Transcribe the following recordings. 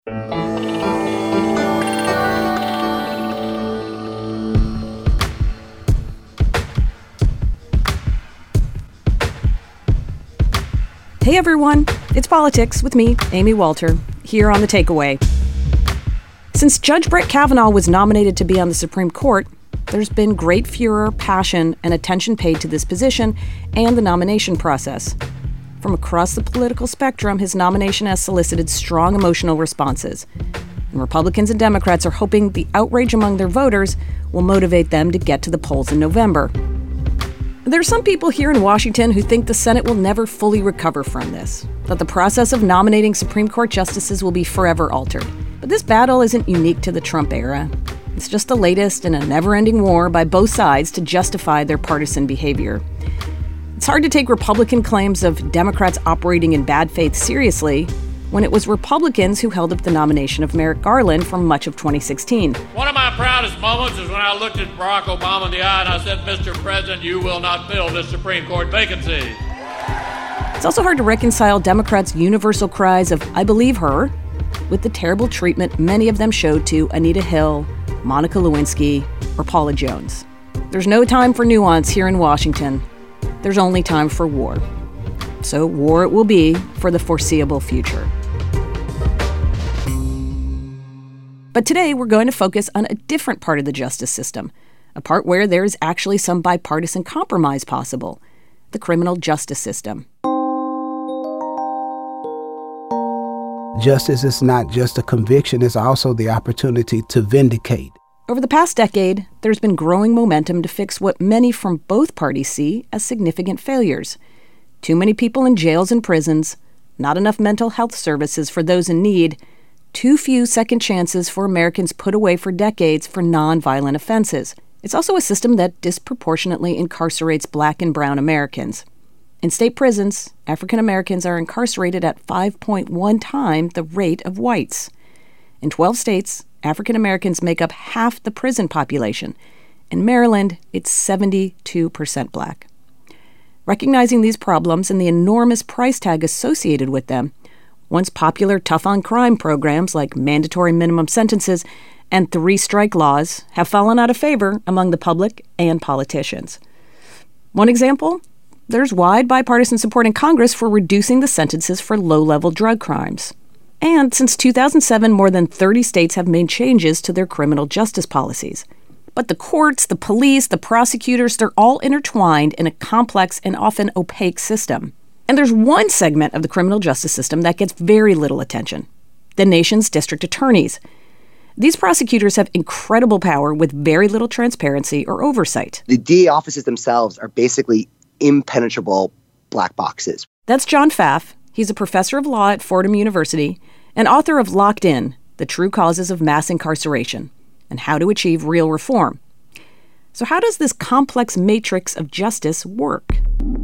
Hey everyone, it's Politics with me, Amy Walter, here on The Takeaway. Since Judge Brett Kavanaugh was nominated to be on the Supreme Court, there's been great furor, passion, and attention paid to this position and the nomination process. From across the political spectrum, his nomination has solicited strong emotional responses. And Republicans and Democrats are hoping the outrage among their voters will motivate them to get to the polls in November. There are some people here in Washington who think the Senate will never fully recover from this, that the process of nominating Supreme Court justices will be forever altered. But this battle isn't unique to the Trump era. It's just the latest in a never-ending war by both sides to justify their partisan behavior. It's hard to take Republican claims of Democrats operating in bad faith seriously when it was Republicans who held up the nomination of Merrick Garland for much of 2016. One of my proudest moments is when I looked at Barack Obama in the eye and I said, Mr. President, you will not fill this Supreme Court vacancy. It's also hard to reconcile Democrats' universal cries of, "I believe her," with the terrible treatment many of them showed to Anita Hill, Monica Lewinsky, or Paula Jones. There's no time for nuance here in Washington. There's only time for war. So war it will be for the foreseeable future. But today we're going to focus on a different part of the justice system, a part where there is actually some bipartisan compromise possible, the criminal justice system. Justice is not just a conviction, it's also the opportunity to vindicate. Over the past decade, there's been growing momentum to fix what many from both parties see as significant failures. Too many people in jails and prisons, not enough mental health services for those in need, too few second chances for Americans put away for decades for nonviolent offenses. It's also a system that disproportionately incarcerates Black and brown Americans. In state prisons, African Americans are incarcerated at 5.1 times the rate of whites. In 12 states, African Americans make up half the prison population. In Maryland, it's 72% Black. Recognizing these problems and the enormous price tag associated with them, once popular tough-on-crime programs like mandatory minimum sentences and three-strike laws have fallen out of favor among the public and politicians. One example? There's wide bipartisan support in Congress for reducing the sentences for low-level drug crimes. And since 2007, more than 30 states have made changes to their criminal justice policies. But the courts, the police, the prosecutors, they're all intertwined in a complex and often opaque system. And there's one segment of the criminal justice system that gets very little attention: the nation's district attorneys. These prosecutors have incredible power with very little transparency or oversight. The DA offices themselves are basically impenetrable black boxes. That's John Pfaff. He's a professor of law at Fordham University and author of Locked In, The True Causes of Mass Incarceration and How to Achieve Real Reform. So how does this complex matrix of justice work?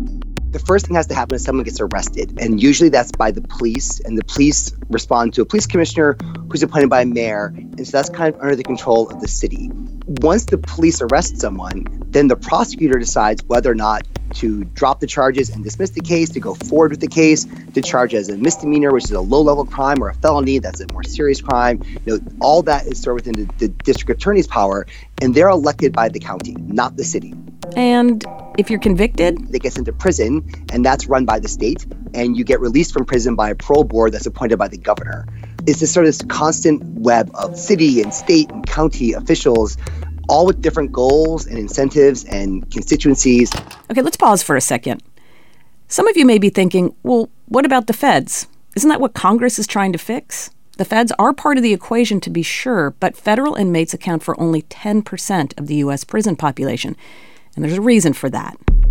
The first thing that has to happen is someone gets arrested, and usually that's by the police, and the police respond to a police commissioner who's appointed by a mayor, and so that's kind of under the control of the city. Once the police arrest someone, then the prosecutor decides whether or not to drop the charges and dismiss the case, to go forward with the case, to charge as a misdemeanor, which is a low-level crime, or a felony, that's a more serious crime. All that is sort of within the district attorney's power, and they're elected by the county, not the city. And if you're convicted, they get sent to prison, and that's run by the state, and you get released from prison by a parole board that's appointed by the governor. It's this sort of constant web of city and state and county officials, all with different goals and incentives and constituencies. Okay, let's pause for a second. Some of you may be thinking, well, what about the feds? Isn't that what Congress is trying to fix? The feds are part of the equation, to be sure, but federal inmates account for only 10% of the U.S. prison population. And there's a reason for that.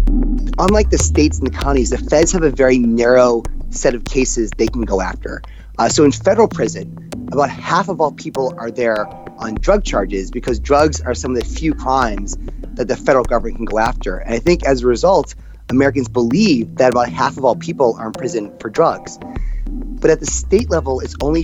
Unlike the states and the counties, the feds have a very narrow set of cases they can go after. So in federal prison, about half of all people are there on drug charges because drugs are some of the few crimes that the federal government can go after. And I think as a result, Americans believe that about half of all people are in prison for drugs. But at the state level, it's only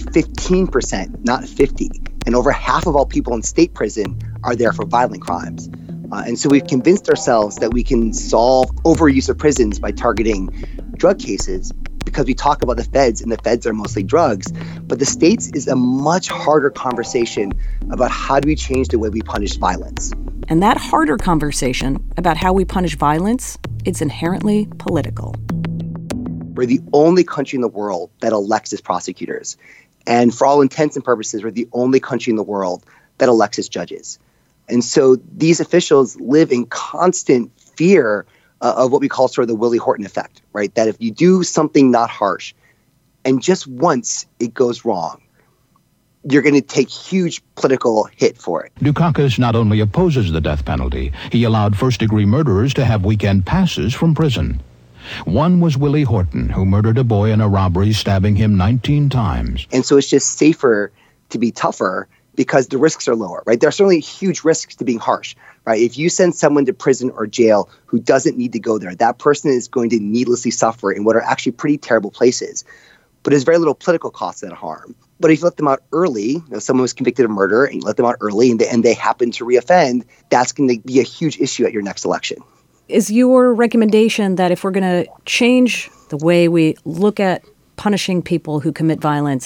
15%, not 50%. And over half of all people in state prison are there for violent crimes. And so we've convinced ourselves that we can solve overuse of prisons by targeting drug cases because we talk about the feds, and the feds are mostly drugs. But the states is a much harder conversation about how do we change the way we punish violence. And that harder conversation about how we punish violence, it's inherently political. We're the only country in the world that elects its prosecutors. And for all intents and purposes, we're the only country in the world that elects its judges. And so these officials live in constant fear of what we call sort of the Willie Horton effect, right? That if you do something not harsh and just once it goes wrong, you're going to take huge political hit for it. Dukakis not only opposes the death penalty, he allowed first-degree murderers to have weekend passes from prison. One was Willie Horton, who murdered a boy in a robbery, stabbing him 19 times. And so it's just safer to be tougher because the risks are lower, right? There are certainly huge risks to being harsh, right? If you send someone to prison or jail who doesn't need to go there, that person is going to needlessly suffer in what are actually pretty terrible places. But there's very little political cost to that harm. But if you let them out early, someone was convicted of murder and you let them out early and they happen to reoffend, that's going to be a huge issue at your next election. Is your recommendation that if we're going to change the way we look at punishing people who commit violence,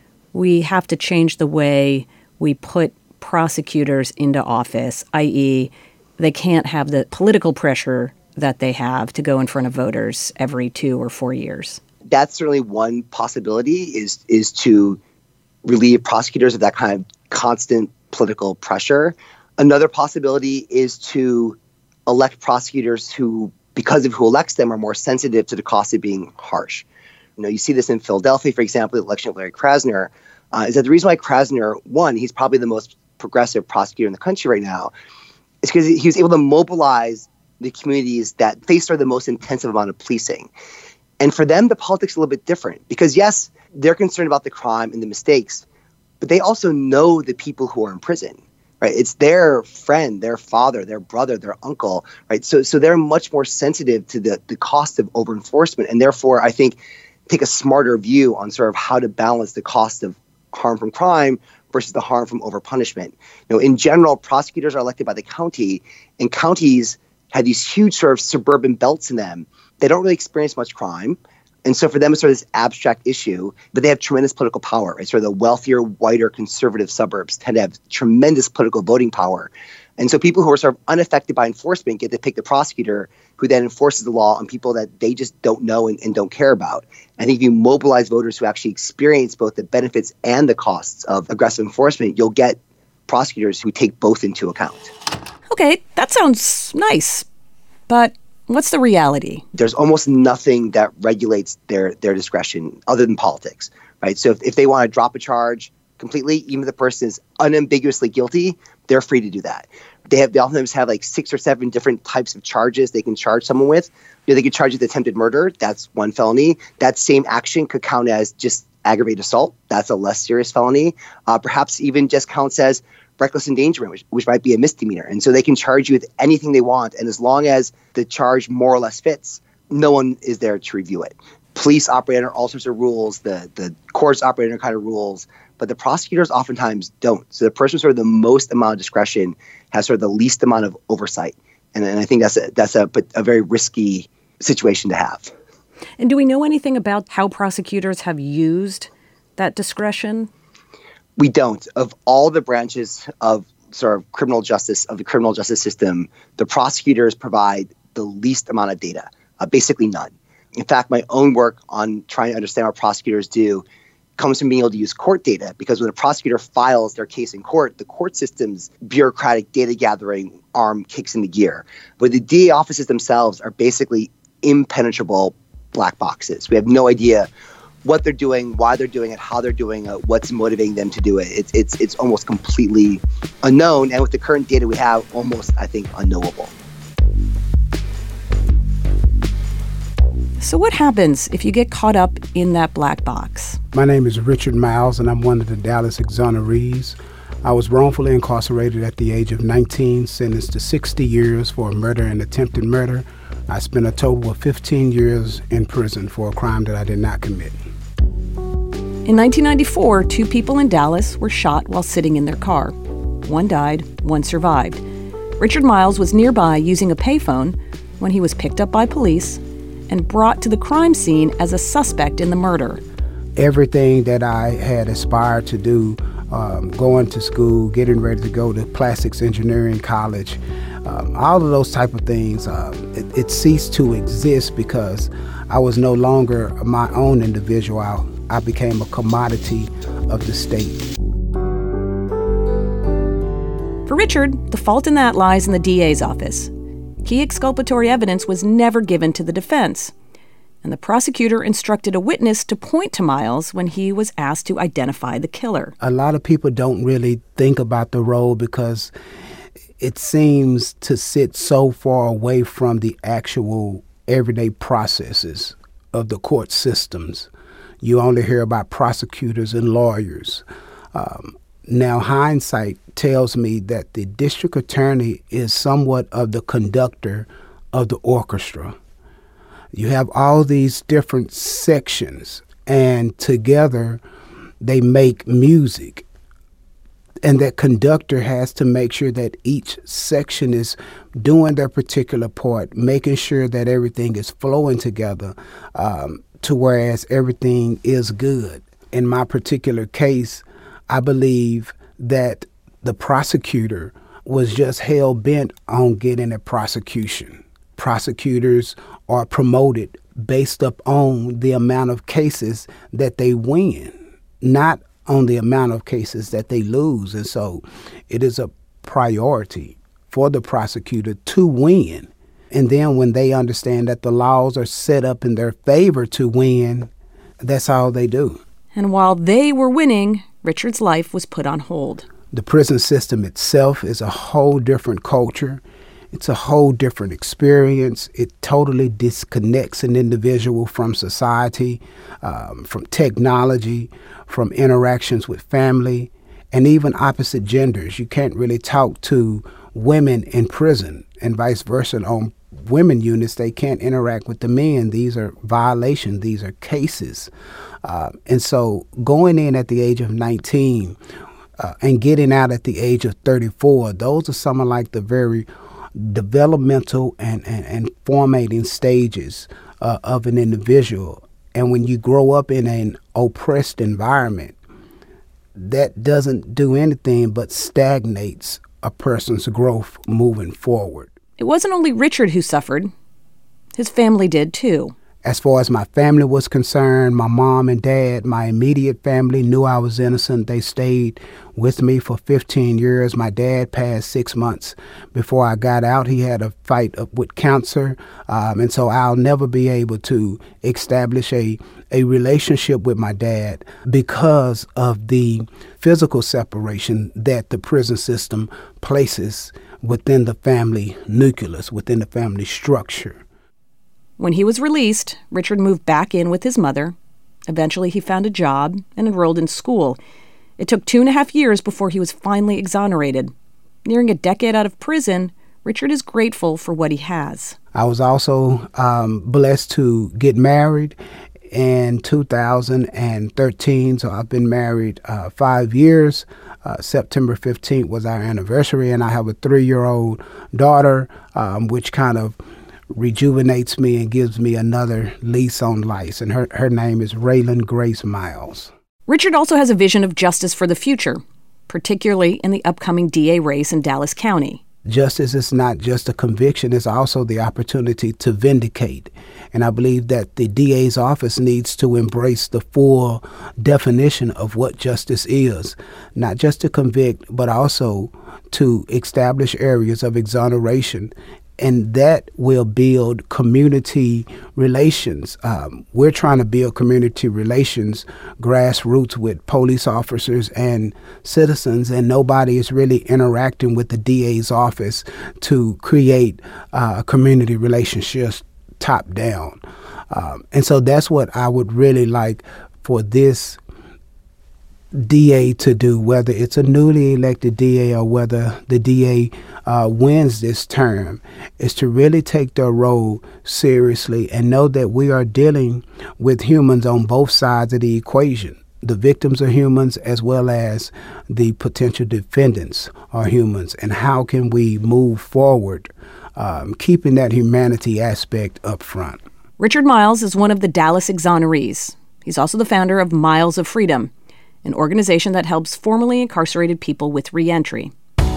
we have to change the way we put prosecutors into office, i.e., they can't have the political pressure that they have to go in front of voters every 2 or 4 years? That's certainly one possibility is to relieve prosecutors of that kind of constant political pressure. Another possibility is to elect prosecutors who, because of who elects them, are more sensitive to the cost of being harsh. You see this in Philadelphia, for example, the election of Larry Krasner, is that the reason why Krasner won, he's probably the most progressive prosecutor in the country right now, is because he was able to mobilize the communities that face the most intensive amount of policing. And for them, the politics is a little bit different because, yes, they're concerned about the crime and the mistakes, but they also know the people who are in prison, right? It's their friend, their father, their brother, their uncle, right? So they're much more sensitive to the cost of over-enforcement, and therefore, I think, take a smarter view on sort of how to balance the cost of harm from crime versus the harm from over-punishment. In general, prosecutors are elected by the county, and counties have these huge sort of suburban belts in them. They don't really experience much crime. And so for them, it's sort of this abstract issue, but they have tremendous political power, right? Sort of the wealthier, whiter, conservative suburbs tend to have tremendous political voting power. And so people who are sort of unaffected by enforcement get to pick the prosecutor who then enforces the law on people that they just don't know and don't care about. I think if you mobilize voters who actually experience both the benefits and the costs of aggressive enforcement, you'll get prosecutors who take both into account. Okay, that sounds nice, but what's the reality? There's almost nothing that regulates their discretion other than politics, right? So if they want to drop a charge completely, even if the person is unambiguously guilty, they're free to do that. They oftentimes have like 6 or 7 different types of charges they can charge someone with. They could charge with attempted murder. That's one felony. That same action could count as just aggravated assault. That's a less serious felony. Perhaps even just counts as reckless endangerment, which might be a misdemeanor. And so they can charge you with anything they want. And as long as the charge more or less fits, no one is there to review it. Police operate under all sorts of rules. The courts operate under kind of rules. But the prosecutors oftentimes don't. So the person with sort of the most amount of discretion has sort of the least amount of oversight. And I think that's a very risky situation to have. And do we know anything about how prosecutors have used that discretion? We don't. Of all the branches of sort of criminal justice, of the criminal justice system, the prosecutors provide the least amount of data, basically none. In fact, my own work on trying to understand what prosecutors do comes from being able to use court data, because when a prosecutor files their case in court, the court system's bureaucratic data gathering arm kicks into gear. But the DA offices themselves are basically impenetrable black boxes. We have no idea what they're doing, why they're doing it, how they're doing it, what's motivating them to do it. It's almost completely unknown. And with the current data we have, almost, I think, unknowable. So what happens if you get caught up in that black box? My name is Richard Miles, and I'm one of the Dallas exonerees. I was wrongfully incarcerated at the age of 19, sentenced to 60 years for murder and attempted murder. I spent a total of 15 years in prison for a crime that I did not commit. In 1994, 2 people in Dallas were shot while sitting in their car. One died, one survived. Richard Miles was nearby using a payphone when he was picked up by police and brought to the crime scene as a suspect in the murder. Everything that I had aspired to do, going to school, getting ready to go to plastics engineering college, all of those type of things, it ceased to exist because I was no longer my own individual. I became a commodity of the state. For Richard, the fault in that lies in the DA's office. Key exculpatory evidence was never given to the defense, and the prosecutor instructed a witness to point to Miles when he was asked to identify the killer. A lot of people don't really think about the role because it seems to sit so far away from the actual everyday processes of the court systems. You only hear about prosecutors and lawyers. Now, hindsight tells me that the district attorney is somewhat of the conductor of the orchestra. You have all these different sections, and together they make music. And that conductor has to make sure that each section is doing their particular part, making sure that everything is flowing together to whereas everything is good. In my particular case, I believe that the prosecutor was just hell-bent on getting a prosecution. Prosecutors are promoted based upon the amount of cases that they win, not on the amount of cases that they lose. And so it is a priority for the prosecutor to win. And then when they understand that the laws are set up in their favor to win, that's all they do. And while they were winning, Richard's life was put on hold. The prison system itself is a whole different culture. It's a whole different experience. It totally disconnects an individual from society, from technology, from interactions with family, and even opposite genders. You can't really talk to women in prison and vice versa. On women units, they can't interact with the men. These are violations. These are cases. And so going in at the age of 19 and getting out at the age of 34, those are some of like the very developmental and formating stages of an individual. And when you grow up in an oppressed environment, that doesn't do anything but stagnates a person's growth moving forward. It wasn't only Richard who suffered. His family did too. As far as my family was concerned, my mom and dad, my immediate family knew I was innocent. They stayed with me for 15 years. My dad passed 6 months before I got out. He had a fight with cancer, and so I'll never be able to establish a relationship with my dad because of the physical separation that the prison system places within the family nucleus, within the family structure. When he was released, Richard moved back in with his mother. Eventually, he found a job and enrolled in school. It took 2.5 years before he was finally exonerated. Nearing a decade out of prison, Richard is grateful for what he has. I was also blessed to get married in 2013, so I've been married 5 years. September 15th was our anniversary, and I have a 3-year-old daughter, which kind of rejuvenates me and gives me another lease on life. And her name is Raylan Grace Miles. Richard also has a vision of justice for the future, particularly in the upcoming DA race in Dallas County. Justice is not just a conviction, it's also the opportunity to vindicate. And I believe that the DA's office needs to embrace the full definition of what justice is, not just to convict, but also to establish areas of exoneration. And that will build community relations. We're trying to build community relations, grassroots with police officers and citizens, and nobody is really interacting with the DA's office to create community relationships top down. And so that's what I would really like for this DA to do, whether it's a newly elected DA or whether the DA wins this term, is to really take their role seriously and know that we are dealing with humans on both sides of the equation. The victims are humans as well as the potential defendants are humans. And how can we move forward keeping that humanity aspect up front? Richard Miles is one of the Dallas exonerees. He's also the founder of Miles of Freedom, an organization that helps formerly incarcerated people with reentry.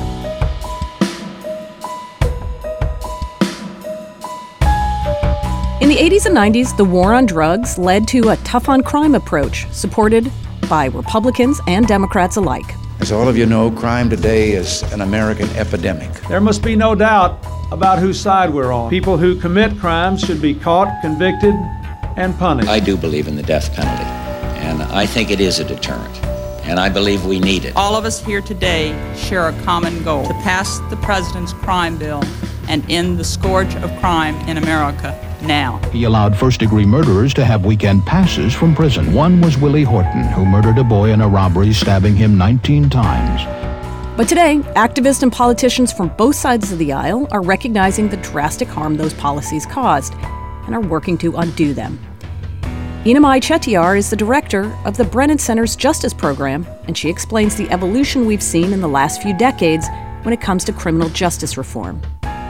In the 80s and 90s, the war on drugs led to a tough-on-crime approach supported by Republicans and Democrats alike. As all of you know, crime today is an American epidemic. There must be no doubt about whose side we're on. People who commit crimes should be caught, convicted, and punished. I do believe in the death penalty, and I think it is a deterrent, and I believe we need it. All of us here today share a common goal: to pass the president's crime bill and end the scourge of crime in America now. He allowed first-degree murderers to have weekend passes from prison. One was Willie Horton, who murdered a boy in a robbery, stabbing him 19 times. But today, activists and politicians from both sides of the aisle are recognizing the drastic harm those policies caused and are working to undo them. Enamai Chettiar is the director of the Brennan Center's Justice Program, and she explains the evolution we've seen in the last few decades when it comes to criminal justice reform.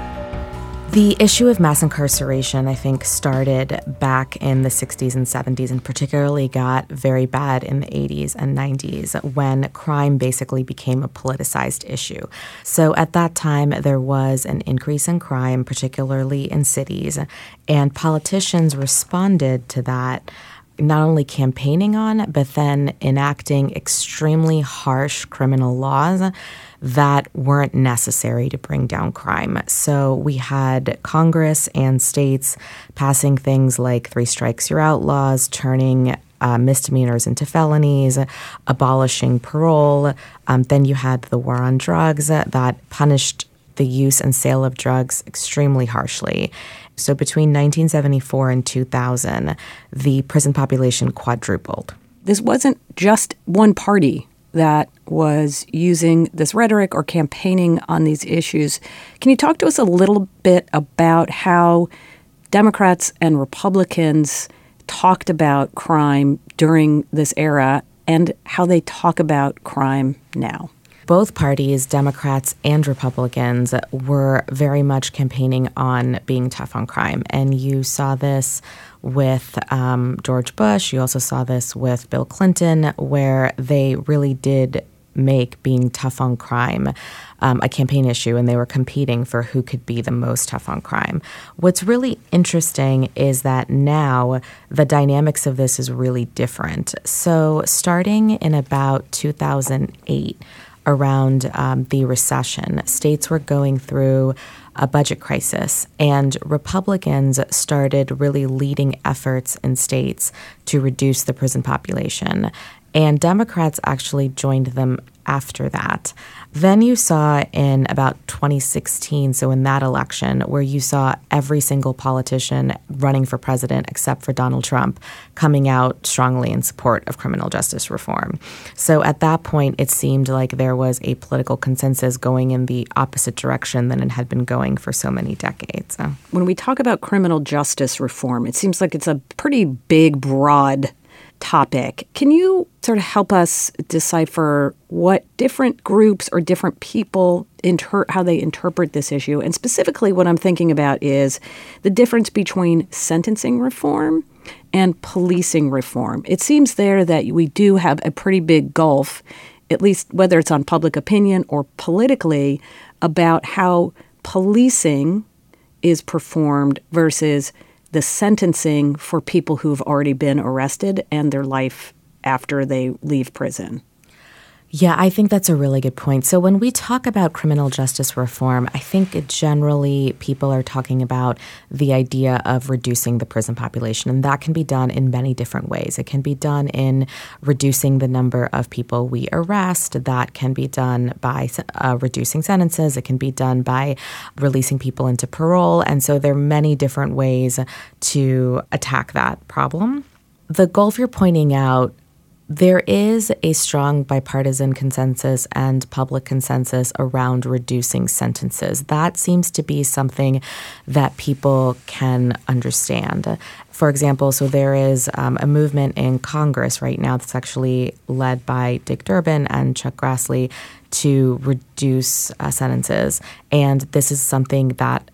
The issue of mass incarceration, I think, started back in the 60s and 70s and particularly got very bad in the 80s and 90s when crime basically became a politicized issue. So at that time, there was an increase in crime, particularly in cities, and politicians responded to that, not only campaigning on, but then enacting extremely harsh criminal laws that weren't necessary to bring down crime. So we had Congress and states passing things like 3 strikes you're out laws, turning misdemeanors into felonies, abolishing parole. Then you had the war on drugs that punished the use and sale of drugs extremely harshly. So between 1974 and 2000, the prison population quadrupled. This wasn't just one party that was using this rhetoric or campaigning on these issues. Can you talk to us a little bit about how Democrats and Republicans talked about crime during this era and how they talk about crime now? Both parties, Democrats and Republicans, were very much campaigning on being tough on crime. And you saw this with George Bush. You also saw this with Bill Clinton, where they really did make being tough on crime a campaign issue, and they were competing for who could be the most tough on crime. What's really interesting is that now the dynamics of this is really different. So starting in about 2008, around the recession, states were going through a budget crisis, and Republicans started really leading efforts in states to reduce the prison population. And Democrats actually joined them after that. Then you saw in about 2016, so in that election, where you saw every single politician running for president except for Donald Trump coming out strongly in support of criminal justice reform. So at that point, it seemed like there was a political consensus going in the opposite direction than it had been going for so many decades. When we talk about criminal justice reform, it seems like it's a pretty big, broad topic. Can you sort of help us decipher what different groups or different people how they interpret this issue? And specifically what I'm thinking about is the difference between sentencing reform and policing reform. It seems there that we do have a pretty big gulf, at least whether it's on public opinion or politically, about how policing is performed versus the sentencing for people who've already been arrested and their life after they leave prison. Yeah, I think that's a really good point. So when we talk about criminal justice reform, I think generally people are talking about the idea of reducing the prison population, and that can be done in many different ways. It can be done in reducing the number of people we arrest. That can be done by reducing sentences. It can be done by releasing people into parole. And so there are many different ways to attack that problem. The gulf you're pointing out, there is a strong bipartisan consensus and public consensus around reducing sentences. That seems to be something that people can understand. For example, so there is a movement in Congress right now that's actually led by Dick Durbin and Chuck Grassley to reduce sentences. And this is something that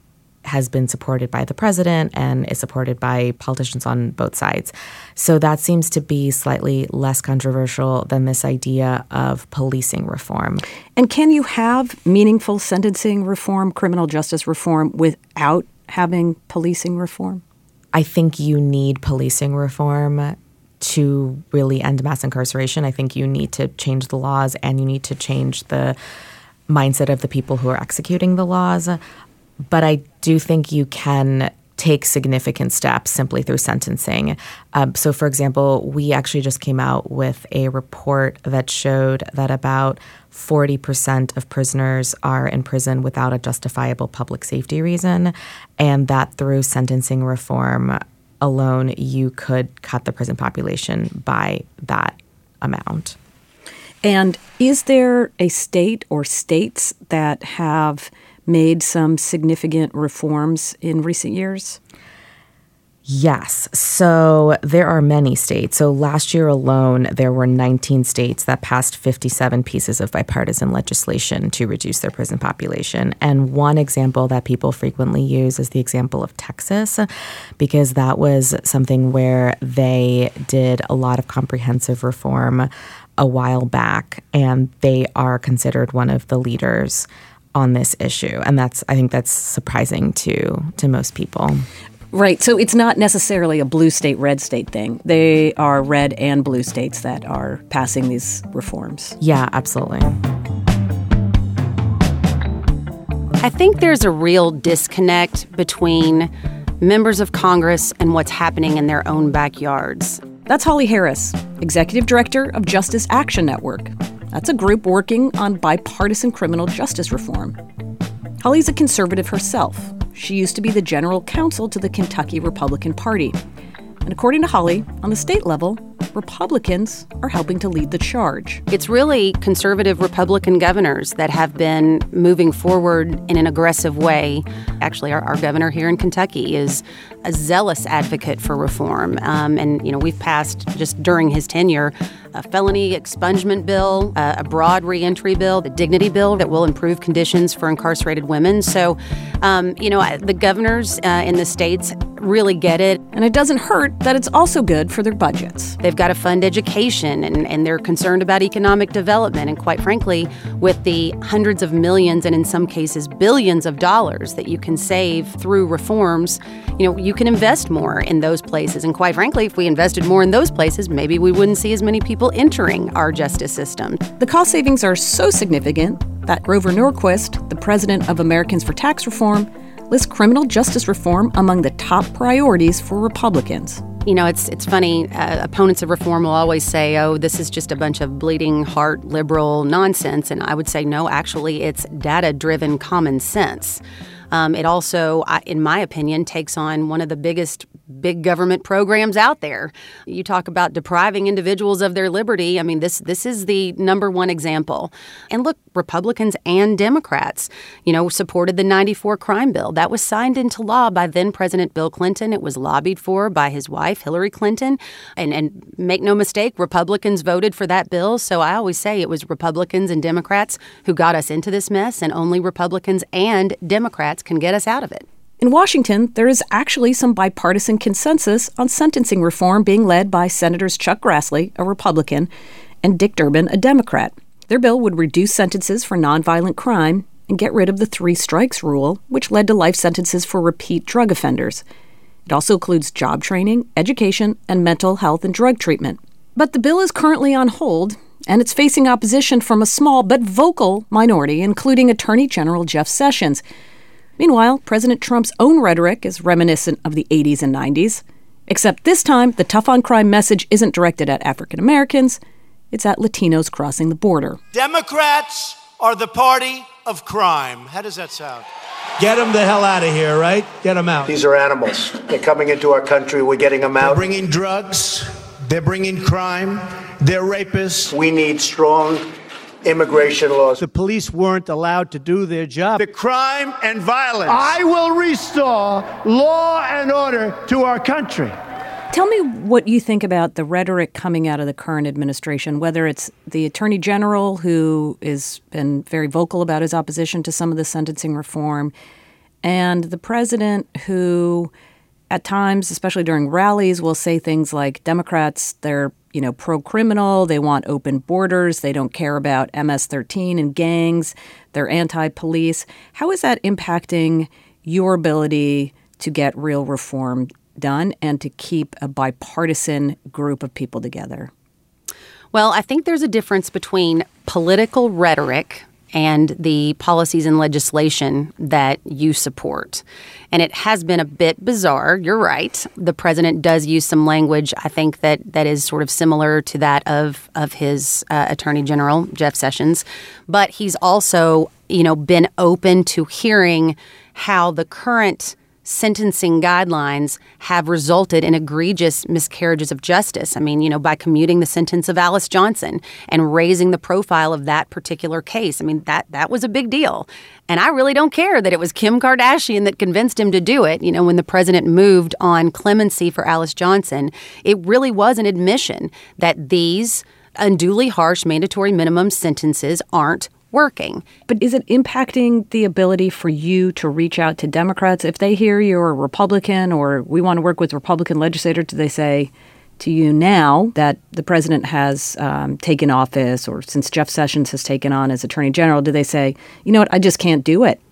has been supported by the president and is supported by politicians on both sides. So that seems to be slightly less controversial than this idea of policing reform. And can you have meaningful sentencing reform, criminal justice reform, without having policing reform? I think you need policing reform to really end mass incarceration. I think you need to change the laws and you need to change the mindset of the people who are executing the laws. But I do think you can take significant steps simply through sentencing. So, for example, we actually just came out with a report that showed that about 40% of prisoners are in prison without a justifiable public safety reason, and that through sentencing reform alone, you could cut the prison population by that amount. And is there a state or states that have made some significant reforms in recent years? Yes. So there are many states. So last year alone, there were 19 states that passed 57 pieces of bipartisan legislation to reduce their prison population. And one example that people frequently use is the example of Texas, because that was something where they did a lot of comprehensive reform a while back, and they are considered one of the leaders on this issue. And I think that's surprising to most people. Right. So it's not necessarily a blue state, red state thing. They are red and blue states that are passing these reforms. Yeah, absolutely. I think there's a real disconnect between members of Congress and what's happening in their own backyards. That's Holly Harris, Executive Director of Justice Action Network. That's a group working on bipartisan criminal justice reform. Holly's a conservative herself. She used to be the general counsel to the Kentucky Republican Party. And according to Holly, on the state level, Republicans are helping to lead the charge. It's really conservative Republican governors that have been moving forward in an aggressive way. Actually, our governor here in Kentucky is a zealous advocate for reform. And we've passed, just during his tenure, a felony expungement bill, a broad reentry bill, the dignity bill that will improve conditions for incarcerated women. So, the governors in the states really get it. And it doesn't hurt that it's also good for their budgets. They've got to fund education, and they're concerned about economic development. And quite frankly, with the hundreds of millions and in some cases billions of dollars that you can save through reforms, you can invest more in those places. And quite frankly, if we invested more in those places, maybe we wouldn't see as many people entering our justice system. The cost savings are so significant that Grover Norquist, the president of Americans for Tax Reform, lists criminal justice reform among the top priorities for Republicans. It's funny. Opponents of reform will always say, oh, this is just a bunch of bleeding heart liberal nonsense. And I would say, no, actually, it's data-driven common sense. It also, in my opinion, takes on one of the biggest big government programs out there. You talk about depriving individuals of their liberty. I mean, this is the number one example. And look, Republicans and Democrats, supported the 94 crime bill. That was signed into law by then President Bill Clinton. It was lobbied for by his wife, Hillary Clinton. And make no mistake, Republicans voted for that bill. So I always say it was Republicans and Democrats who got us into this mess, and only Republicans and Democrats can get us out of it. In Washington, there is actually some bipartisan consensus on sentencing reform being led by Senators Chuck Grassley, a Republican, and Dick Durbin, a Democrat. Their bill would reduce sentences for nonviolent crime and get rid of the 3 strikes rule, which led to life sentences for repeat drug offenders. It also includes job training, education, and mental health and drug treatment. But the bill is currently on hold, and it's facing opposition from a small but vocal minority, including Attorney General Jeff Sessions. Meanwhile, President Trump's own rhetoric is reminiscent of the 80s and 90s, except this time the tough-on-crime message isn't directed at African Americans, it's at Latinos crossing the border. Democrats are the party of crime. How does that sound? Get them the hell out of here, right? Get them out. These are animals. They're coming into our country. We're getting them out. They're bringing drugs. They're bringing crime. They're rapists. We need strong immigration laws. The police weren't allowed to do their job. The crime and violence. I will restore law and order to our country. Tell me what you think about the rhetoric coming out of the current administration, whether it's the Attorney General, who has been very vocal about his opposition to some of the sentencing reform, and the president who at times, especially during rallies, will say things like Democrats, they're pro-criminal, they want open borders, they don't care about MS-13 and gangs, they're anti-police. How is that impacting your ability to get real reform done and to keep a bipartisan group of people together? Well, I think there's a difference between political rhetoric and the policies and legislation that you support. And it has been a bit bizarre. You're right. The president does use some language, I think, that is sort of similar to that of his Attorney General, Jeff Sessions. But he's also, been open to hearing how the current sentencing guidelines have resulted in egregious miscarriages of justice. I mean, by commuting the sentence of Alice Johnson and raising the profile of that particular case. I mean, that was a big deal. And I really don't care that it was Kim Kardashian that convinced him to do it. When the president moved on clemency for Alice Johnson, it really was an admission that these unduly harsh mandatory minimum sentences aren't working. But is it impacting the ability for you to reach out to Democrats? If they hear you're a Republican or we want to work with Republican legislators, do they say to you now that the president has taken office, or since Jeff Sessions has taken on as Attorney General, do they say, I just can't do it?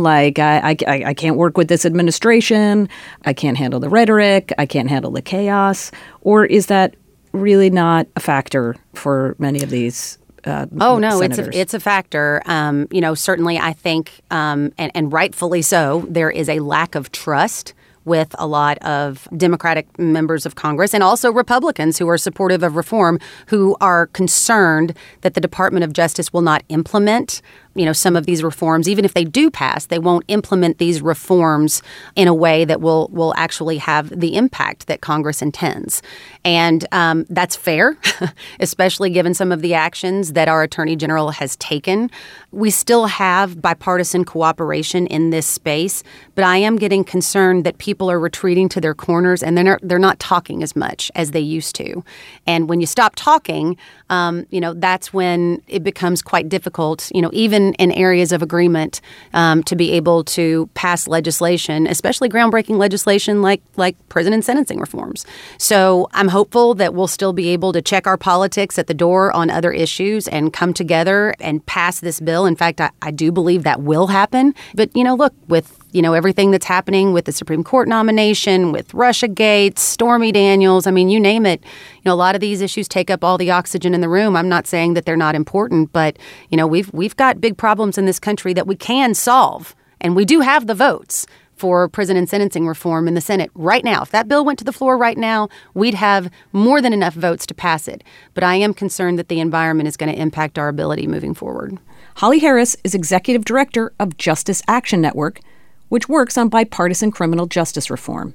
I can't work with this administration. I can't handle the rhetoric. I can't handle the chaos. Or is that really not a factor for many of these no, senators? it's a factor. Certainly I think, and rightfully so, there is a lack of trust with a lot of Democratic members of Congress and also Republicans who are supportive of reform, who are concerned that the Department of Justice will not implement some of these reforms. Even if they do pass, they won't implement these reforms in a way that will actually have the impact that Congress intends. And that's fair, especially given some of the actions that our Attorney General has taken. We still have bipartisan cooperation in this space, but I am getting concerned that people are retreating to their corners and they're not talking as much as they used to. And when you stop talking, that's when it becomes quite difficult, even in areas of agreement, to be able to pass legislation, especially groundbreaking legislation like prison and sentencing reforms. So I'm hopeful that we'll still be able to check our politics at the door on other issues and come together and pass this bill. In fact, I do believe that will happen. But, look, with everything that's happening with the Supreme Court nomination, with Russiagate, Stormy Daniels, I mean, you name it. A lot of these issues take up all the oxygen in the room. I'm not saying that they're not important, but, we've got big problems in this country that we can solve. And we do have the votes for prison and sentencing reform in the Senate right now. If that bill went to the floor right now, we'd have more than enough votes to pass it. But I am concerned that the environment is going to impact our ability moving forward. Holly Harris is Executive Director of Justice Action Network, which works on bipartisan criminal justice reform.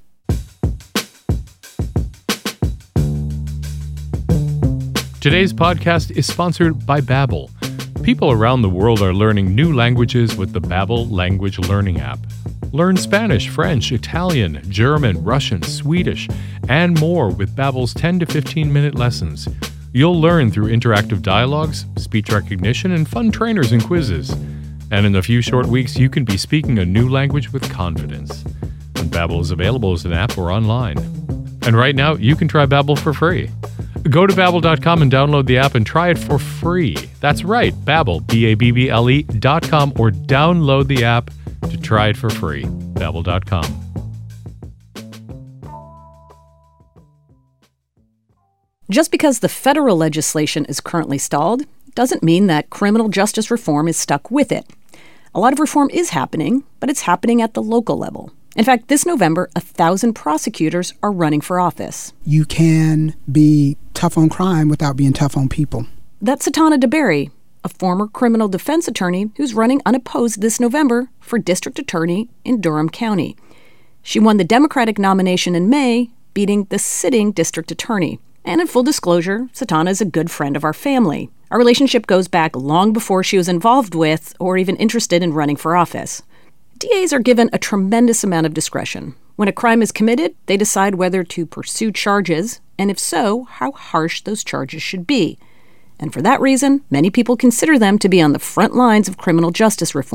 Today's podcast is sponsored by Babbel. People around the world are learning new languages with the Babbel language learning app. Learn Spanish, French, Italian, German, Russian, Swedish, and more with Babbel's 10 to 15-minute lessons. You'll learn through interactive dialogues, speech recognition, and fun trainers and quizzes. And in a few short weeks, you can be speaking a new language with confidence. And Babbel is available as an app or online. And right now, you can try Babbel for free. Go to Babbel.com and download the app and try it for free. That's right, Babbel, Babble.com, or download the app to try it for free. Babbel.com. Just because the federal legislation is currently stalled doesn't mean that criminal justice reform is stuck with it. A lot of reform is happening, but it's happening at the local level. In fact, this November, 1,000 prosecutors are running for office. You can be tough on crime without being tough on people. That's Satana DeBerry, a former criminal defense attorney who's running unopposed this November for district attorney in Durham County. She won the Democratic nomination in May, beating the sitting district attorney. And in full disclosure, Satana is a good friend of our family. Our relationship goes back long before she was involved with or even interested in running for office. DAs are given a tremendous amount of discretion. When a crime is committed, they decide whether to pursue charges, and if so, how harsh those charges should be. And for that reason, many people consider them to be on the front lines of criminal justice reform.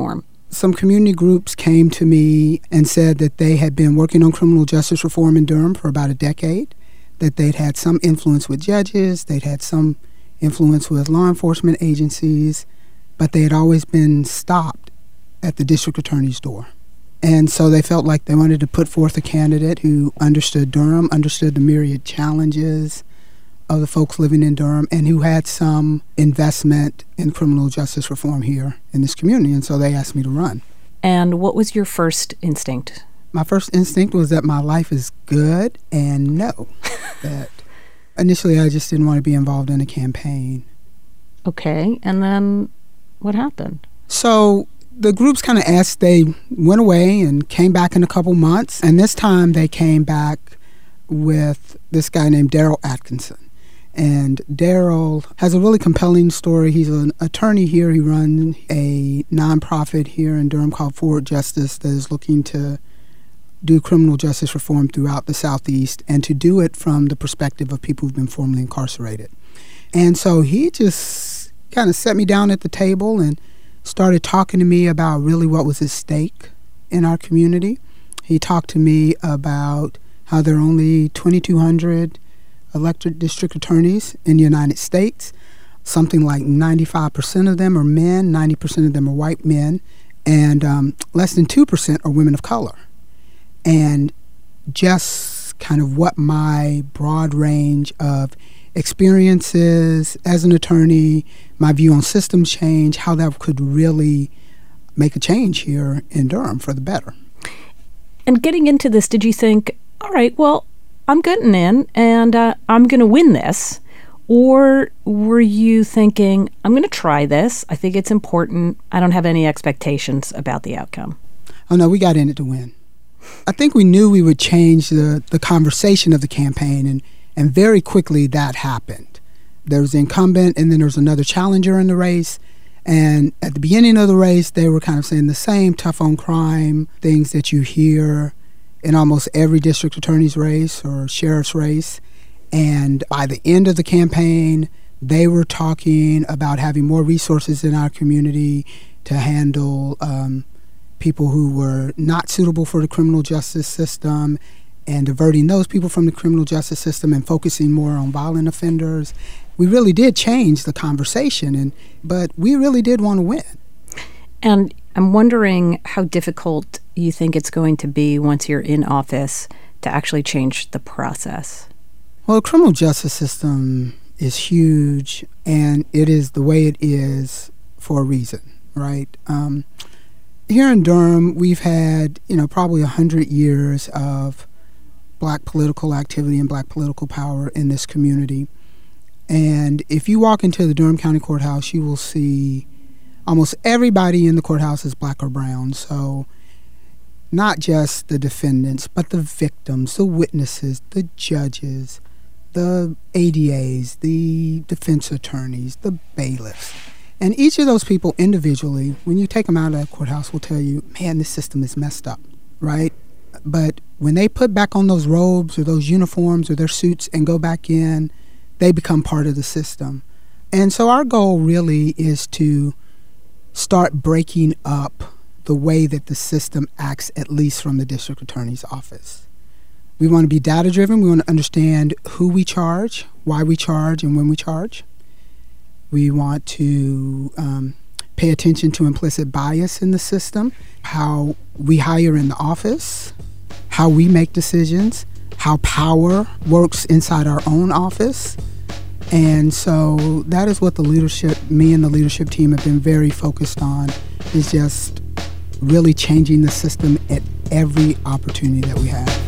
some community groups came to me and said that they had been working on criminal justice reform in Durham for about a decade, that they'd had some influence with judges, they'd had some influence with law enforcement agencies, but they had always been stopped at the district attorney's door. And so they felt like they wanted to put forth a candidate who understood Durham, understood the myriad challenges of the folks living in Durham, and who had some investment in criminal justice reform here in this community. And so they asked me to run. And what was your first instinct? My first instinct was that my life is good, and no. That initially I just didn't want to be involved in a campaign. Okay, and then what happened? So the groups kind of asked, they went away and came back in a couple months, and this time they came back with this guy named Daryl Atkinson. And Daryl has a really compelling story. He's an attorney here. He runs a nonprofit here in Durham called Forward Justice that is looking to do criminal justice reform throughout the Southeast, and to do it from the perspective of people who've been formerly incarcerated. And so he just kind of set me down at the table and started talking to me about really what was at stake in our community. He talked to me about how there are only 2,200 elected district attorneys in the United States. Something like 95% of them are men, 90% of them are white men, and less than 2% are women of color. And just kind of what my broad range of experiences as an attorney, my view on systems change, how that could really make a change here in Durham for the better. And getting into this, did you think, all right, well, I'm getting in and I'm going to win this? Or were you thinking, I'm going to try this, I think it's important, I don't have any expectations about the outcome? Oh, no, we got in it to win. I think we knew we would change the conversation of the campaign, and very quickly that happened. There was the incumbent, and then there was another challenger in the race. And at the beginning of the race, they were kind of saying the same tough on crime things that you hear in almost every district attorney's race or sheriff's race. And by the end of the campaign, they were talking about having more resources in our community to handle people who were not suitable for the criminal justice system, and diverting those people from the criminal justice system and focusing more on violent offenders. We really did change the conversation, but we really did want to win. And I'm wondering how difficult you think it's going to be once you're in office to actually change the process. Well, the criminal justice system is huge, and it is the way it is for a reason, right? Here in Durham, we've had, probably 100 years of black political activity and black political power in this community. And if you walk into the Durham County Courthouse, you will see almost everybody in the courthouse is black or brown. So not just the defendants, but the victims, the witnesses, the judges, the ADAs, the defense attorneys, the bailiffs. And each of those people individually, when you take them out of that courthouse, will tell you, man, this system is messed up, right? But when they put back on those robes or those uniforms or their suits and go back in, they become part of the system. And so our goal really is to start breaking up the way that the system acts, at least from the district attorney's office. We want to be data-driven. We want to understand who we charge, why we charge, and when we charge. We want to pay attention to implicit bias in the system, how we hire in the office, how we make decisions, how power works inside our own office. And so that is what me and the leadership team have been very focused on, is just really changing the system at every opportunity that we have.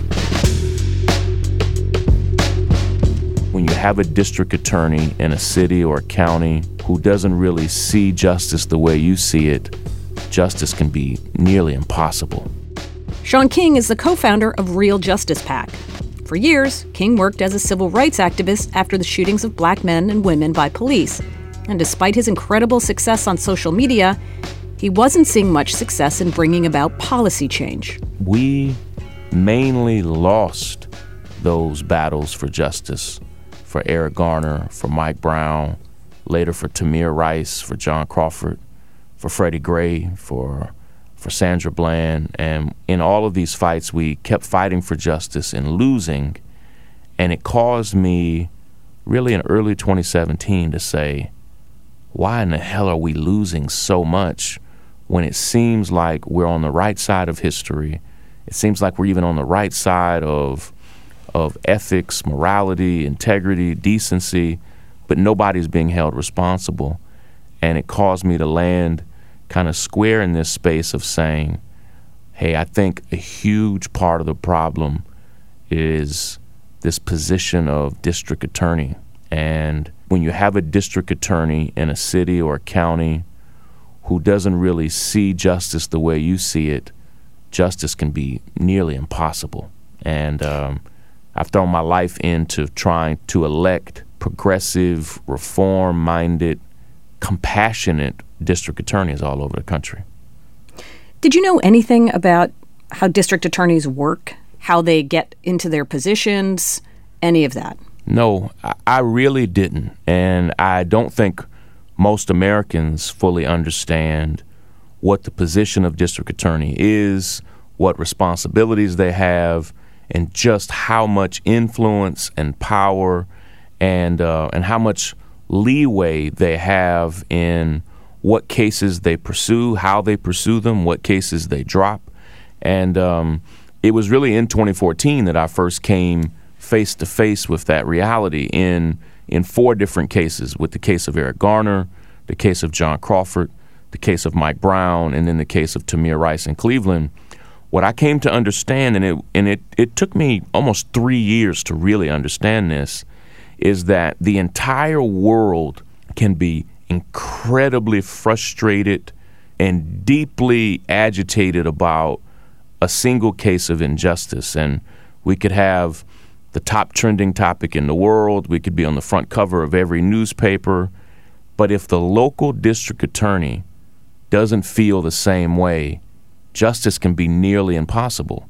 When you have a district attorney in a city or a county who doesn't really see justice the way you see it, justice can be nearly impossible. Shaun King is the co-founder of Real Justice PAC. For years, King worked as a civil rights activist after the shootings of black men and women by police. And despite his incredible success on social media, he wasn't seeing much success in bringing about policy change. We mainly lost those battles for justice. For Eric Garner, for Mike Brown, later for Tamir Rice, for John Crawford, for Freddie Gray, for for Sandra Bland. And in all of these fights, we kept fighting for justice and losing. And it caused me really in early 2017 to say, why in the hell are we losing so much when it seems like we're on the right side of history? It seems like we're even on the right side of ethics, morality, integrity, decency, but nobody's being held responsible. And it caused me to land kind of square in this space of saying, hey, I think a huge part of the problem is this position of district attorney. And when you have a district attorney in a city or a county who doesn't really see justice the way you see it, justice can be nearly impossible. And I've thrown my life into trying to elect progressive, reform-minded, compassionate district attorneys all over the country. Did you know anything about how district attorneys work, how they get into their positions, any of that? No, I really didn't. And I don't think most Americans fully understand what the position of district attorney is, what responsibilities they have, and just how much influence and power and how much leeway they have in what cases they pursue, how they pursue them, what cases they drop. And it was really in 2014 that I first came face to face with that reality in 4 different cases, with the case of Eric Garner, the case of John Crawford, the case of Mike Brown, and then the case of Tamir Rice in Cleveland. What I came to understand, and it took me almost 3 years to really understand this, is that the entire world can be incredibly frustrated and deeply agitated about a single case of injustice. And we could have the top trending topic in the world. We could be on the front cover of every newspaper. But if the local district attorney doesn't feel the same way, justice can be nearly impossible.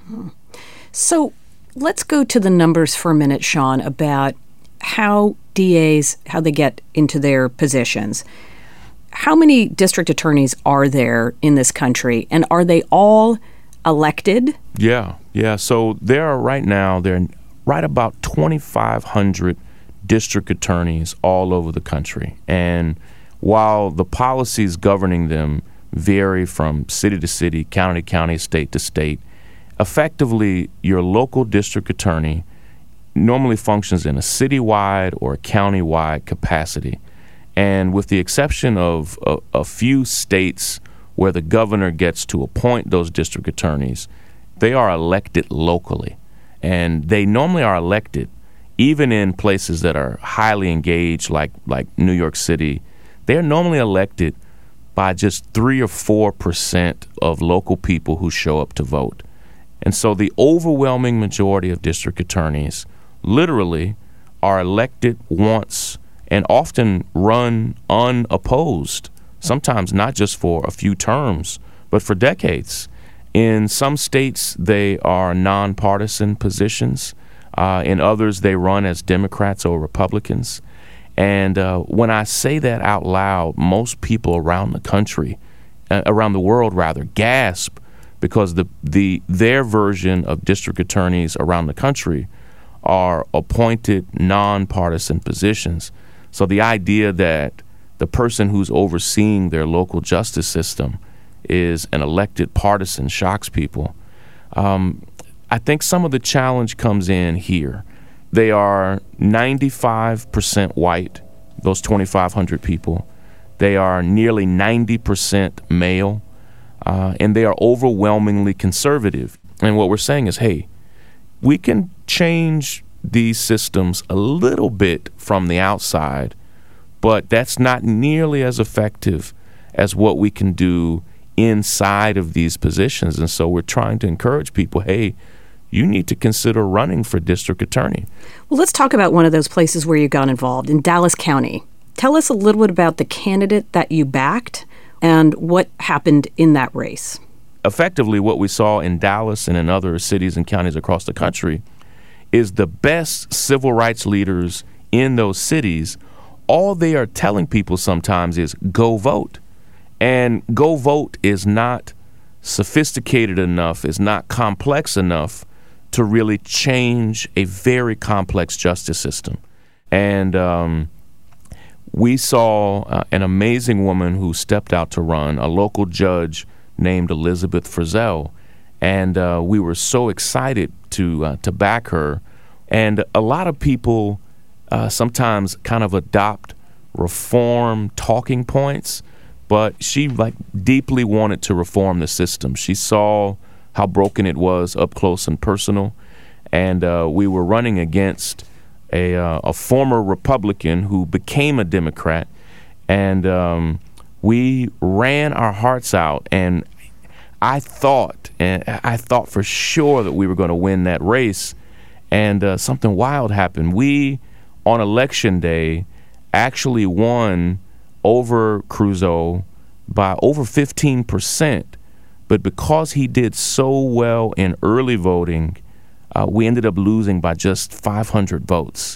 So let's go to the numbers for a minute, Sean, about how DAs, how they get into their positions. How many district attorneys are there in this country, and are they all elected? Yeah. So there are right about 2,500 district attorneys all over the country. And while the policies governing them vary from city to city, county to county, state to state, effectively your local district attorney normally functions in a citywide or a countywide capacity. And with the exception of a few states where the governor gets to appoint those district attorneys, they are elected locally. And they normally are elected, even in places that are highly engaged, like New York City, they're normally elected by just 3 or 4% of local people who show up to vote. And so the overwhelming majority of district attorneys literally are elected once and often run unopposed, sometimes not just for a few terms, but for decades. In some states, they are nonpartisan positions. In others, they run as Democrats or Republicans. And when I say that out loud, most people around the country, around the world rather, gasp, because their version of district attorneys around the country are appointed nonpartisan positions. So the idea that the person who's overseeing their local justice system is an elected partisan shocks people. I think some of the challenge comes in here. They are 95% white, those 2,500 people. They are nearly 90% male, and they are overwhelmingly conservative. And what we're saying is, hey, we can change these systems a little bit from the outside, but that's not nearly as effective as what we can do inside of these positions. And so we're trying to encourage people, hey, you need to consider running for district attorney. Well, let's talk about one of those places where you got involved, in Dallas County. Tell us a little bit about the candidate that you backed and what happened in that race. Effectively, what we saw in Dallas and in other cities and counties across the country is the best civil rights leaders in those cities, all they are telling people sometimes is go vote. And go vote is not sophisticated enough, is not complex enough to really change a very complex justice system. And we saw an amazing woman who stepped out to run, a local judge named Elizabeth Frizzell. And we were so excited to back her. And a lot of people sometimes kind of adopt reform talking points, but she deeply wanted to reform the system. She saw how broken it was up close and personal. And we were running against a former Republican who became a Democrat. And we ran our hearts out. And I thought for sure that we were going to win that race. And something wild happened. We, on Election Day, actually won over Creuzot by over 15%. But because he did so well in early voting, we ended up losing by just 500 votes.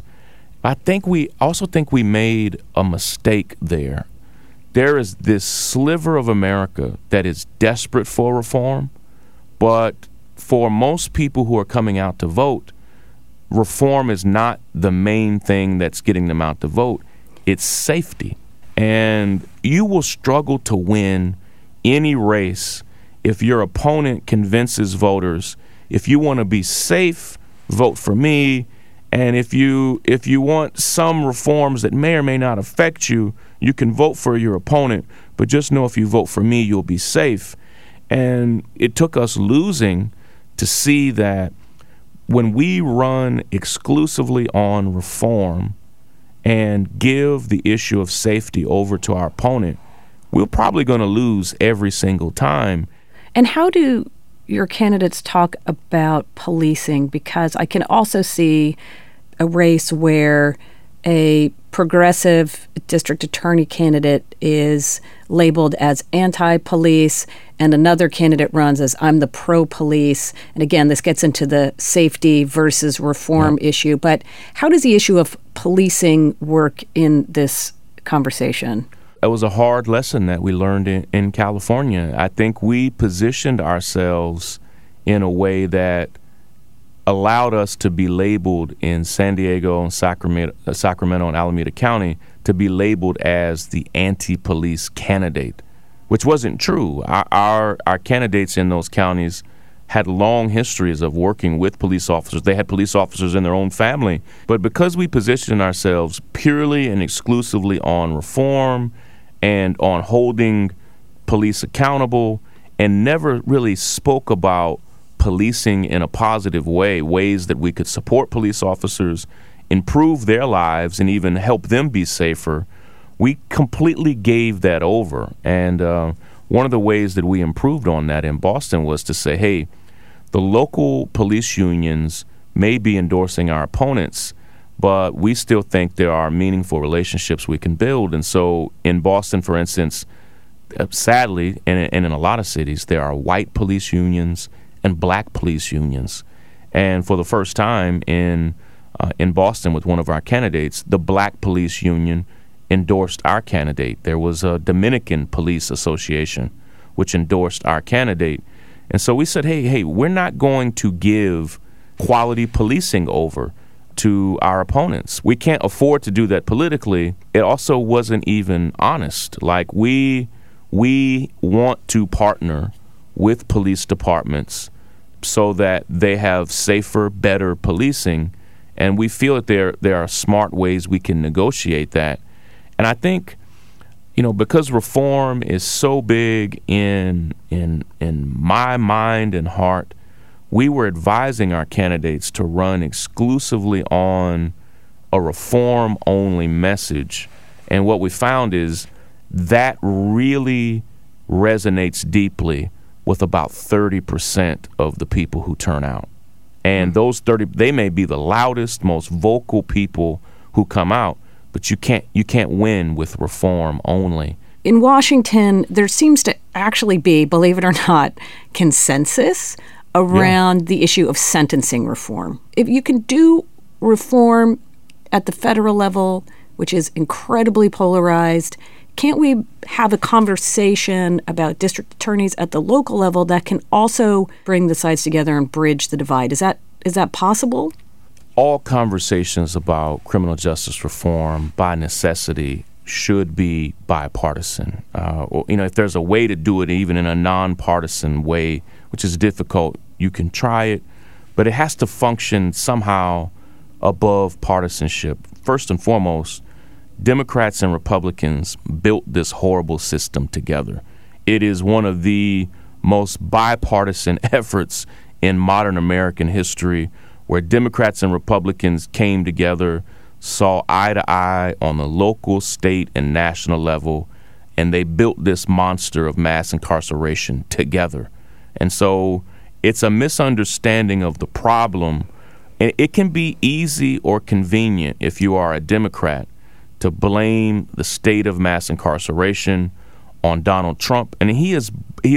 We think we made a mistake there. There is this sliver of America that is desperate for reform, but for most people who are coming out to vote, reform is not the main thing that's getting them out to vote. It's safety. And you will struggle to win any race if your opponent convinces voters, if you want to be safe, vote for me. And if you want some reforms that may or may not affect you, you can vote for your opponent. But just know if you vote for me, you'll be safe. And it took us losing to see that when we run exclusively on reform and give the issue of safety over to our opponent, we're probably going to lose every single time. And how do your candidates talk about policing? Because I can also see a race where a progressive district attorney candidate is labeled as anti-police and another candidate runs as I'm the pro-police. And again, this gets into the safety versus reform issue. But how does the issue of policing work in this conversation? It was a hard lesson that we learned in California. I think we positioned ourselves in a way that allowed us to be labeled in San Diego and Sacramento and Alameda County to be labeled as the anti-police candidate, which wasn't true. Our candidates in those counties had long histories of working with police officers. They had police officers in their own family. But because we positioned ourselves purely and exclusively on reform and on holding police accountable and never really spoke about policing in a positive way, ways that we could support police officers, improve their lives, and even help them be safer, we completely gave that over. And one of the ways that we improved on that in Boston was to say, hey, the local police unions may be endorsing our opponents, but we still think there are meaningful relationships we can build. And so in Boston, for instance, sadly, and in a lot of cities, there are white police unions and black police unions. And for the first time in Boston with one of our candidates, the black police union endorsed our candidate. There was a Dominican Police Association which endorsed our candidate. And so we said, hey, we're not going to give quality policing over to our opponents. We can't afford to do that politically. It also wasn't even honest. Like we want to partner with police departments so that they have safer, better policing, and we feel that there are smart ways we can negotiate that. And I think, because reform is so big in my mind and heart, we were advising our candidates to run exclusively on a reform-only message. And what we found is that really resonates deeply with about 30% of the people who turn out. And those 30, they may be the loudest, most vocal people who come out, but you can't win with reform only. In Washington, there seems to actually be, believe it or not, consensus around the issue of sentencing reform. If you can do reform at the federal level, which is incredibly polarized, can't we have a conversation about district attorneys at the local level that can also bring the sides together and bridge the divide. Is that possible? All conversations about criminal justice reform, by necessity, should be bipartisan. If there's a way to do it even in a nonpartisan way, which is difficult, you can try it, but it has to function somehow above partisanship. First and foremost, Democrats and Republicans built this horrible system together. It is one of the most bipartisan efforts in modern American history, where Democrats and Republicans came together, saw eye to eye on the local, state, and national level, and they built this monster of mass incarceration together. And so it's a misunderstanding of the problem. And it can be easy or convenient, if you are a Democrat, to blame the state of mass incarceration on Donald Trump. And he has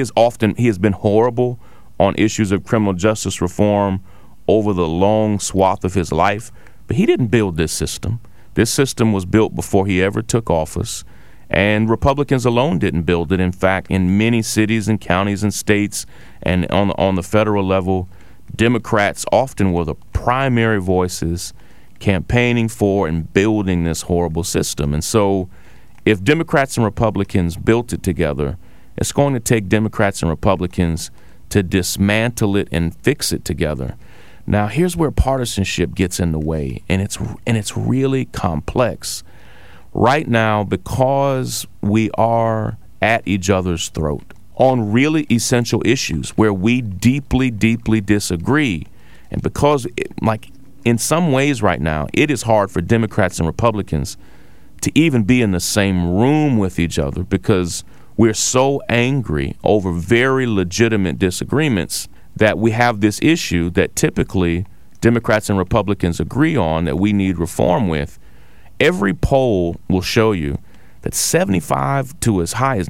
been horrible on issues of criminal justice reform over the long swath of his life. But he didn't build this system. This system was built before he ever took office. And Republicans alone didn't build it. In fact, in many cities and counties and states and on the federal level, Democrats often were the primary voices campaigning for and building this horrible system. And so if Democrats and Republicans built it together, it's going to take Democrats and Republicans to dismantle it and fix it together. Now, here's where partisanship gets in the way, and it's really complex. Right now, because we are at each other's throat on really essential issues where we deeply, deeply disagree, and because, in some ways right now, it is hard for Democrats and Republicans to even be in the same room with each other because we're so angry over very legitimate disagreements that we have this issue that typically Democrats and Republicans agree on that we need reform with. Every poll will show you that 75 to as high as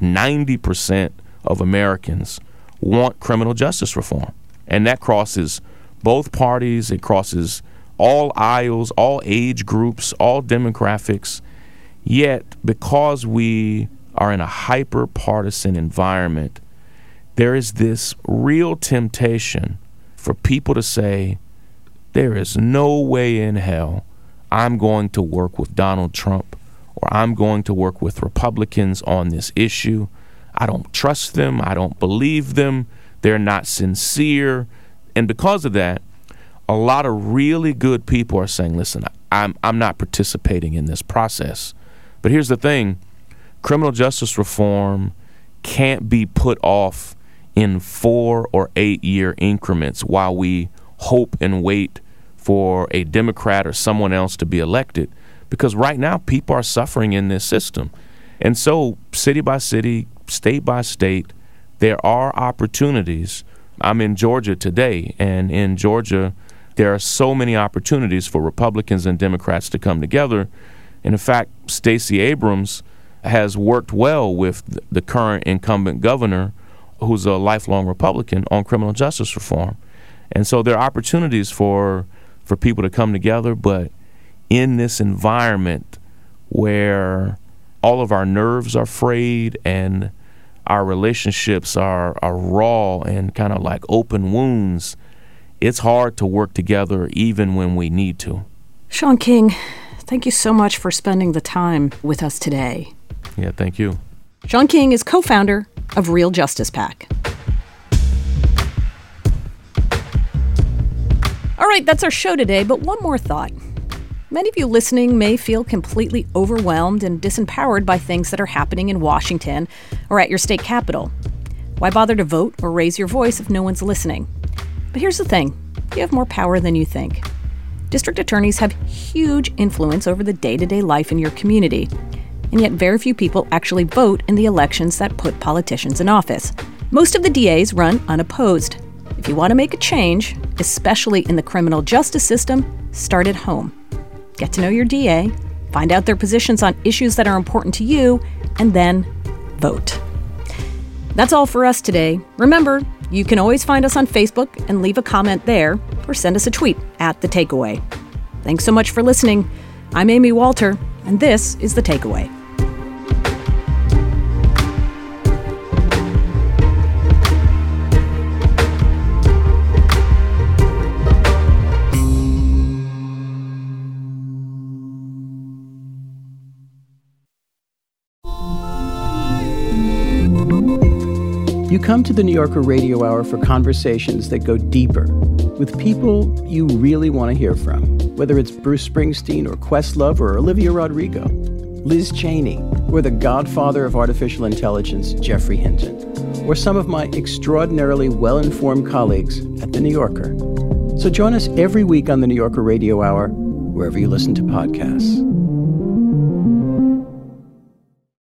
90% of Americans want criminal justice reform. And that crosses both parties. It crosses all aisles, all age groups, all demographics. Yet, because we are in a hyper-partisan environment, there is this real temptation for people to say, there is no way in hell I'm going to work with Donald Trump or I'm going to work with Republicans on this issue. I don't trust them. I don't believe them. They're not sincere. And because of that, a lot of really good people are saying, listen, I'm not participating in this process. But here's the thing. Criminal justice reform can't be put off in 4 or 8 year increments while we hope and wait for a Democrat or someone else to be elected, because right now people are suffering in this system. And so city by city, state by state, there are opportunities. I'm in Georgia today, and in Georgia there are so many opportunities for Republicans and Democrats to come together. And in fact, Stacey Abrams has worked well with the current incumbent governor, who's a lifelong Republican, on criminal justice reform. And so there are opportunities for people to come together, but in this environment where all of our nerves are frayed and our relationships are raw and kind of like open wounds, it's hard to work together even when we need to. Shaun King, thank you so much for spending the time with us today. Yeah, thank you. Shaun King is co-founder of Real Justice PAC. All right, that's our show today, but one more thought. Many of you listening may feel completely overwhelmed and disempowered by things that are happening in Washington or at your state capitol. Why bother to vote or raise your voice if no one's listening? But here's the thing. You have more power than you think. District attorneys have huge influence over the day-to-day life in your community, and yet very few people actually vote in the elections that put politicians in office. Most of the DAs run unopposed. If you want to make a change, especially in the criminal justice system, start at home. Get to know your DA, find out their positions on issues that are important to you, and then vote. That's all for us today. Remember, you can always find us on Facebook and leave a comment there, or send us a tweet at The Takeaway. Thanks so much for listening. I'm Amy Walter, and this is The Takeaway. You come to the New Yorker Radio Hour for conversations that go deeper with people you really want to hear from, whether it's Bruce Springsteen or Questlove or Olivia Rodrigo, Liz Cheney, or the godfather of artificial intelligence, Geoffrey Hinton, or some of my extraordinarily well-informed colleagues at The New Yorker. So join us every week on the New Yorker Radio Hour, wherever you listen to podcasts.